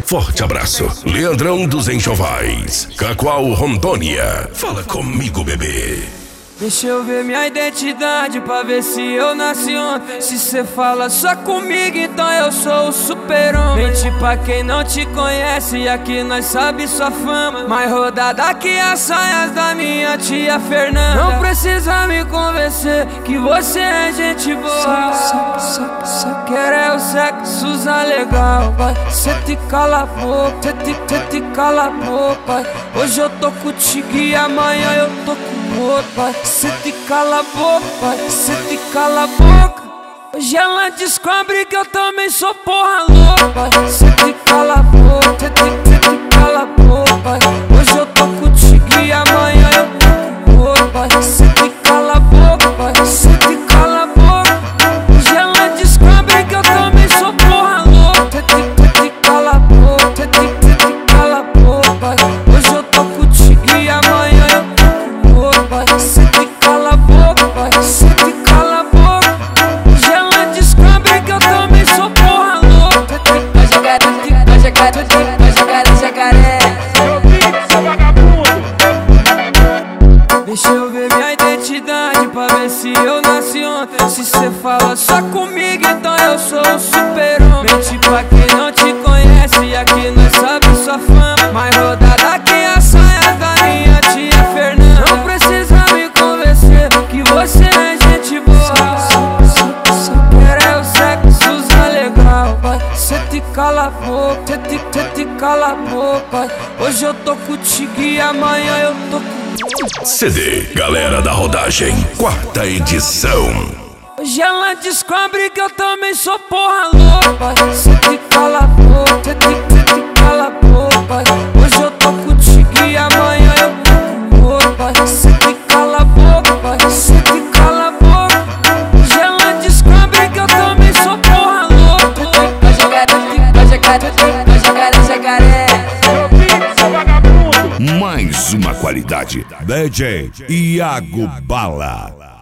Forte abraço. Leandrão dos Enxovais, Cacoal, Rondônia. Fala comigo, bebê. Deixa eu ver minha identidade pra ver se eu nasci ontem. Se cê fala só comigo, então eu sou o super-homem. Mente pra quem não te conhece, aqui nós sabe sua fama. Mais rodada que as saias da minha tia Fernanda. Não precisa me convencer que você é gente boa. Só quer é o sexo usar legal, vai. Cê te cala a boca, cê te cala a boca. Hoje eu tô contigo e amanhã eu tô com outro, vai. Cê te cala a boca, cê te cala a boca. Hoje ela descobre que eu também sou porra louca. Cê te cala a boca, cê te cala a boca. Hoje eu tô contigo e amanhã eu tô com outro. Cê te cala a boca, cê te cala a boca. Hoje ela descobre que eu também sou porra louca. Cê te cala a boca, cê te cala a boca. Hoje eu tô contigo e amanhã eu tô com outro. Cê te cala a boca, cê te cala a boca. Hoje ela descobre que eu também sou porra louca. Vai jogar, vai jogar, vai jogar, jacaré. Seu vagabundo. Deixa eu ver minha identidade pra ver se eu nasci ontem. Se cê fala só comigo, então eu sou o super-homem. Mente pra quem não te conhece, aqui nós sabe sua fama. Mais rodada que as saias da minha tia Fernanda. Não precisa me convencer que você é gente boa. Só quer é o sexo usar legal, vai. Cê te cala a boca, cê te cala a boca. Hoje eu tô contigo e amanhã eu tô com CD Galera da Rodagem, 4ª edição. Hoje ela descobre que eu também sou porra louca. Cê te cala a boca, cê te cala a boca. Hoje eu tô contigo e amanhã eu tô com outro. Cê te cala a boca, cê te cala a boca. Hoje ela descobre que eu também sou porra louca. Vai jogar, vai jogar, vai jogar, jacaré. Seu vagabundo. Mais uma qualidade. DJ Iago Bala.